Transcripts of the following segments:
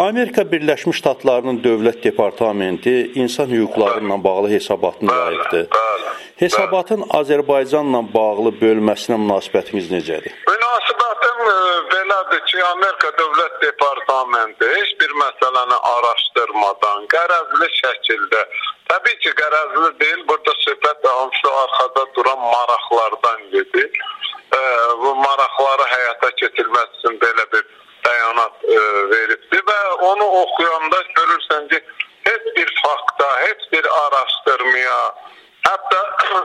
Amerika Birləşmiş Ştatlarının Dövlət Departamenti insan hüquqları ilə bağlı hesabatını yayıbdır. Hesabatın Azərbaycanla bağlı bölməsinə münasibətiniz necədir? Münasibətim belədir ki, Amerika Dövlət Departamenti heç bir məsələni araşdırmadan, qərəzli şəkildə, təbii ki, qərəzli deyil, burada söhbət hansı arxada duran maraqlardan gedir. Bu maraqları həyata keçirmək üçün belə bir bəyanat veribdir və onu oxuyanda görürsən ki, heç bir fakta, heç bir araşdırmaya, hətta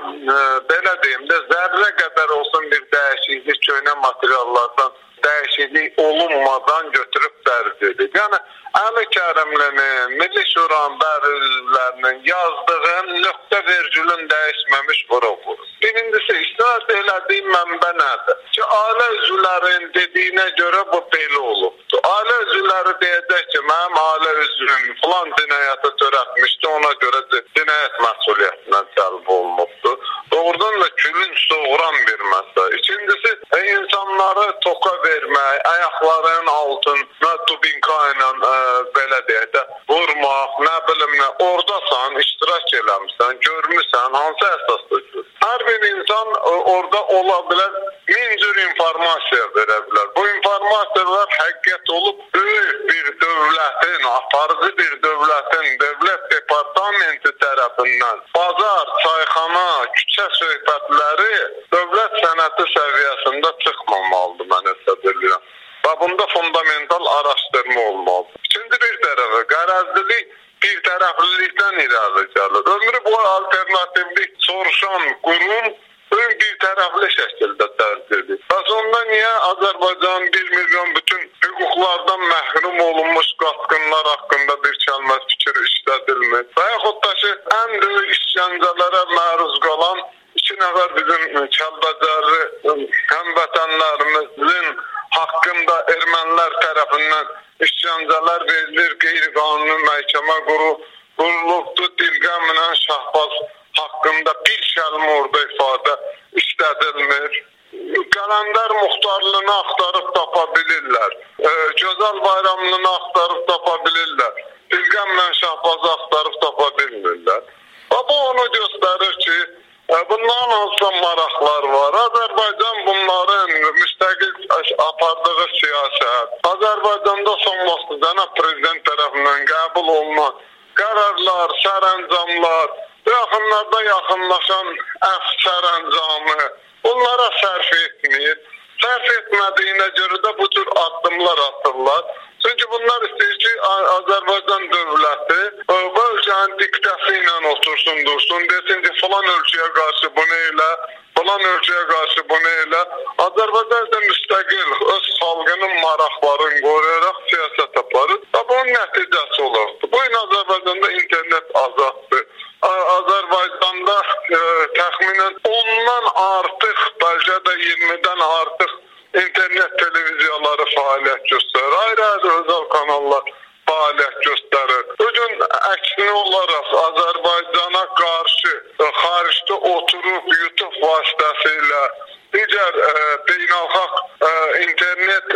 belə deyim də, zərrə qədər olsun bir dəyişiklik, köhnə materiallardan dəyişiklik olunmadan götürüb dərc edib. Yəni, Əli Kərimlinin, Milli Şuranın bəzi üzvlərinin yazdığın nöqtə vergülün dəyişməmiş vurur. Birincisi, istinad elədiyi mənbə nədir? Ki, ailə üzvlərin dediyinə görə bu belə olubdur. Ailə üzvləri deyəcək ki, mənim ailə üzvüm filan cinayəti törətmişdi, ona görə cinayət məsuliyyətindən cəlb olunubdur. Doğrudan da külünc doğuran bir məsələ. İkincisi, insanları toka vermək, ayaqlarının altına dubinka ilə belə deyək də vurmaq, nə bilim nə, oradasan, iştirak eləmişsən, görmüsən, hansı əsasdır? Hər bir insan orada ola bilər, min cür informasiya verə bilər. Bu informasiyalar həqiqət olub, böyük bir dövlətin, aparıcı bir dövlətin, dövlət departamenti tərəfindən bazar, çayxana, küçə söhbətləri dövlət sənəti səviyyəsində çıxmamalıdır, mən hesab edirəm. Və bunda fundamental araşdırma olmalıdır. İkinci bir tərəfə, qərəzlilik bir tərəflilikdən irəli gəlir. Ömrü bu alternativlik soruşan qurum bir tərəfli şəkildə dərc edir. Bəs onda niyə Azərbaycan 1 milyon bütün hüquqlardan məhrum olunmuş qasqınlar haqqında bir kəlmə fikir işlədilmir? Və yaxud da ki, ən böyük işgəncələrə məruz qalan 2 nəfər bizim Kəlbəcərli həmvətənlərimizin haqqında ermənilər tərəfindən işgəncələr verilir, qeyri-qanuni məhkəmə qurulubdur, Dilqəmlə Şahbaz haqqında bir kəlmə orada ifadə işlədilmir. Qələndər Muxtarlığını axtarıb tapa bilirlər, Gözəl Bayramlığını axtarıb tapa bilirlər, Dilqəmlə Şahbazı axtarıb tapa bilmirlər. Və bu onu göstərir ki, bunların hansısa maraqlar var. Azərbaycan bunların müstəqil apardığı siyasət, Azərbaycanda son vaxtı cənab prezident tərəfindən qəbul olunan qərarlar, sərəncamlar, yaxınlarda yaxınlaşan əfv sərəncamı bunlara sərf etmir. Sərf etmədiyinə görə də bu tür addımlar atırlar. Çünki bunlar istəyir ki, Azərbaycan dövləti bu ölkənin diktəsi ilə otursun, dursun, desin ki, falan ölkəyə qarşı bunu elə, falan ölkəyə qarşı bunu elə. Azərbaycan isə müstəqil öz xalqının maraqlarını qoruyaraq siyasət aparır və bunun nəticəsi olardı. Bu gün Azərbaycanda internet azaddır. Azərbaycanda təxminən 10-dan artıq, bəlkə də 20-dən artıq internet televiziyaları fəaliyyət göstərir. Ayrı-ayrı özəl kanallar fəaliyyət göstərir. Bugün əksinə olaraq Azərbaycana qarşı xaricdə oturub YouTube vasitəsilə digər beynəlxalq internet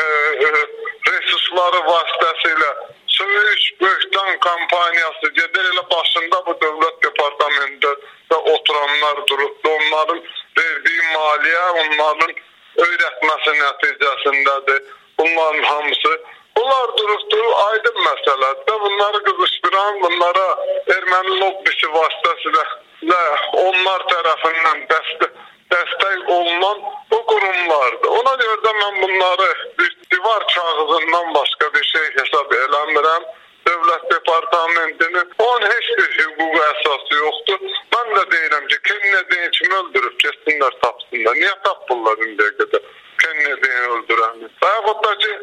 resursları vasitəsilə söyüş, böhtan kampaniyası gedir. Elə başında bu dövlət departamentində oturanlar durub, onların verdiyi maliyyə, onların öyrətməsi nəticəsindədir. Bunların hamısı. Bunlar durubdur, aydın məsələdir. Bunları qızışdıran, bunlara erməni lobbisi vasitəsilə onlar tərəfindən dəstək olunan bu qurumlardır. Ona görə də mən bunları bir divar kağızından başqa bir şey hesab eləmirəm. Dövlət departamentinin onun heç bir hüququ əsası yoxdur. Mən də deyirəm ki, Kennedy'yi kim öldürüb, keçsinlər, tapsınlar. Niyə tapırlar indiyə qədər Kennedy'yi öldürəni? Və yaxud da ki,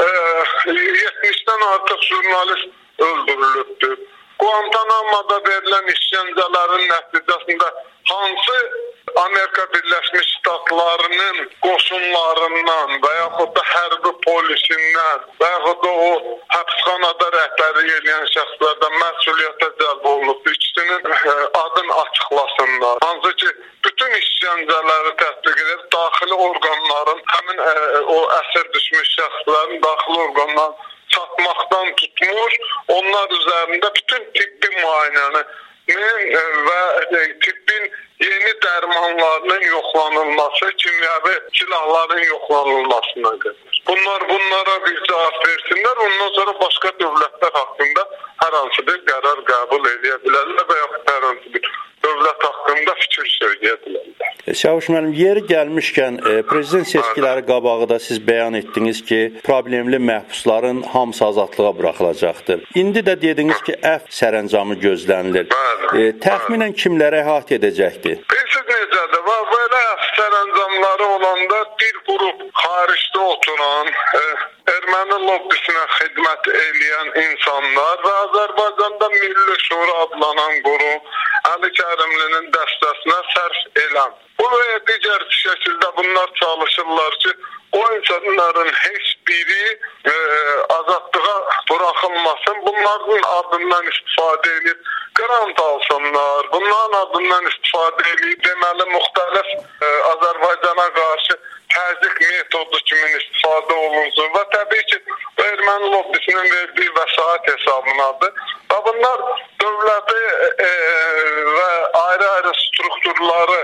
70-dən artıq jurnalist öldürülübdür. Guantanamo'da verilən işgəncələrin nəticəsində hansı Amerika Birləşmiş Ştatlarının qoşunlarından və yaxud da hərbi polisindən və yaxud da o həbsxanada rəhbərlik edən şəxslərdən məsuliyyətə cəlb olunub. İkisinin adını açıqlasınlar. Hansı ki, bütün işgəncələri tətbiq edib daxili orqanların, həmin o əsir düşmüş şəxslərin daxili orqanların çatma yatmaqdan tutmuş, onlar üzərində bütün tibbi müayinənin və tibbin yeni dərmanlarının yoxlanılması, kimyəvi silahların yoxlanılmasına qədər. Bunlara bir cavab versinlər, ondan sonra başqa dövlətlər haqqında hər hansı bir qərar qəbul edə bilərlər və yaxud hər hansı bir dövlət haqqında fikir söyləyə bilərlər. Siyavuş müəllim, yeri gəlmişkən prezident seçkiləri qabağıda siz bəyan etdiniz ki, problemli məhbusların hamısı azadlığa buraxılacaqdır. İndi də dediniz ki, əfv sərəncamı gözlənilir. Təxminən kimlərə əhatə edəcəkdir? Bilirsiniz necədir? Belə əfv sərəncamları olanda bir qrup xaricdə oturan, erməni lobbisinə xidmət edən insanlar və Azərbaycanda Milli Şura adlanan qurum Əli Kərimlinin dəstəsinə sərf eləm. Bu və digər şəkildə bunlar çalışırlar ki, o insanların heç biri azadlığa buraxılmasın, bunların adından istifadə edib grant alsınlar, bunların adından istifadə edib deməli müxtəlif Azərbaycana qarşı təzyiq metodu kimi istifadə olunsun və təbii ki, erməni lobbisinin verdiyi vəsait hesabınadır. Və bunlar dövləti və ayrı-ayrı strukturları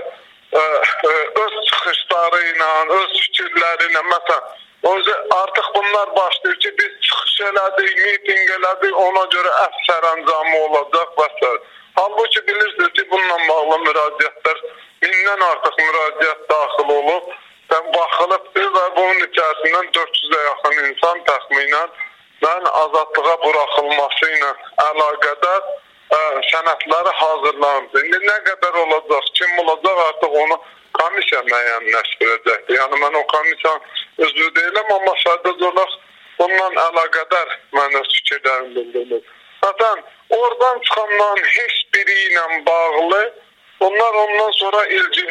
öz çıxışları ilə, öz fikirləri ilə, məsələn, artıq bunlar başlayır ki, biz çıxış elədik, miting elədik, ona görə əfv sərəncamı olacaq və s. Halbuki bilirsiniz ki, bununla bağlı müraciətlər, 1000-dən artıq müraciət daxil olub, baxılıbdır və bunun içərisindən 400-ə yaxın insan təxminən azadlığa buraxılması ilə əlaqədar sənədləri hazırlandı. İndi nə qədər olacaq, kim olacaq artıq onu komissiya müəyyənləşdirəcəkdir. Yəni mən o komissiyanın üzvü deyiləm, amma sadəcə olaraq bundan əlaqədar mənə fikirlərim bildirir. Zaten oradan çıxanların heç biri ilə bağlı onlar ondan sonra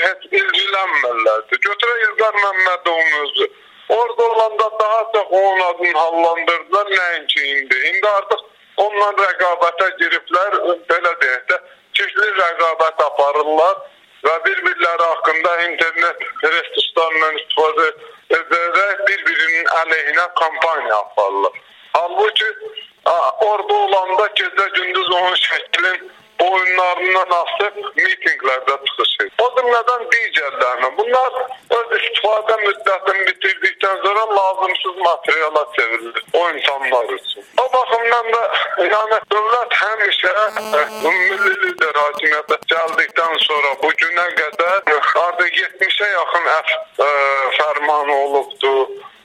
ilgilənmirlərdi. Götürə İlqar Məmmədovun özü. Orada olanda daha çox onun adını hallandırdılar, nəinki indi. İndi artıq onunla rəqabətə giriblər, belə deyək də, çeşitli rəqabət aparırlar və bir-birləri haqqında internet resurslarından istifadə edərək bir-birinin əleyhinə kampaniya aparırlar. Halbuki orada olanda gecə-gündüz onun şəklin oyunlarından asıb mitinglərdə çıxış edir. O cümlədən digərlərinə. Bunlar öz istifadə müddətini bitirdikdən sonra lazımsız materiala çevrilir o insanlar üçün. O baxımdan da yəni dövlət həmişə milli lider hakimiyyətə gəldikdən sonra bu günə qədər artıq 70-ə yaxın əfv fərmanı olubdur.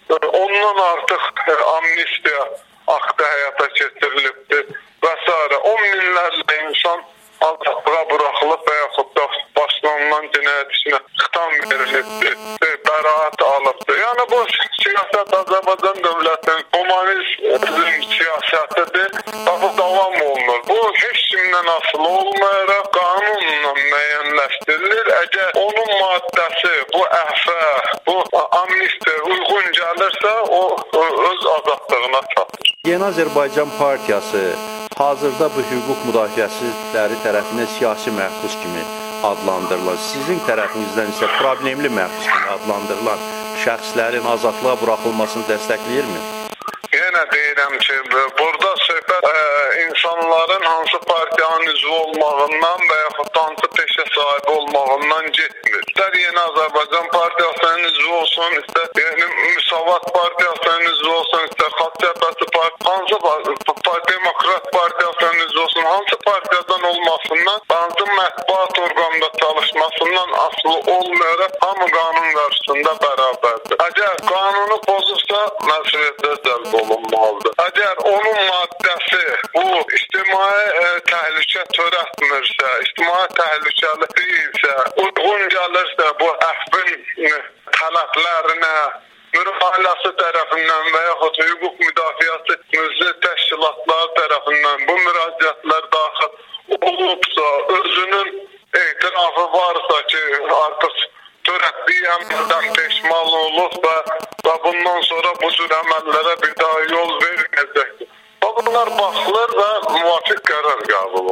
Ondan artıq amnistiya aktı həyata keçirilibdir və s. 10 minlərlə insan azadlığa buraxılıb və yaxud da başlanılan cinayət işinə xitam verilibdir, bəraət alıbdır. Yəni bu siyasət Azərbaycan dövlətinin humanizm siyasətidir və bu davam olunur. Bu heç kimdən asılı olmayaraq qanunla müəyyənləşdirilir. Əgər onun maddəsi bu əfvə, bu amnistiya uyğun gəlirsə, o öz azadlığına çatır. Yeni Azərbaycan Partiyası hazırda bu hüquq müdafiəçiləri tərəfindən siyasi məhbus kimi adlandırılır. Sizin tərəfinizdən isə problemli məhbus kimi adlandırılan şəxslərin azadlığa buraxılmasını dəstəkləyirmi? Yenə deyirəm ki, burada söhbət insanların hansı partiyanın üzvü olmağından və yaxud hansı peşə sahibi olmağından getmir. İstər Yeni Azərbaycan Partiyasının üzvü olsun, istər Yeni Müsavat Partiyasının üzvü olsun, istər Xalq Cəbhəsi Partiyası, hansı Demokrat Partiyasının üzvü olsun, hansı partiyadan olmasından, hansı mətbuat orqanında çalışmasından asılı olmayaraq hamı qanun qarşısında bərabərdir. Əgər qanunu pozursa, məsuliyyətə cəlb olunmalıdır. Əgər onun maddəsi bu ictimai təhlükə törətmirsə, ictimai təhlükəli deyilsə, uyğun gəlirsə bu əfvin tələblərinə müraciəti tərəfindən və yaxud hüquq müdafiəsi təşkilatları tərəfindən bu müraciətlər daxil olubsa, özünün etirafı varsa ki, artıq törətdiyi əməldən peşman olub və bundan sonra bu cür əməllərə bir daha yol verməyəcəkdir. Bunlar baxılır və müvafiq qərar qəbul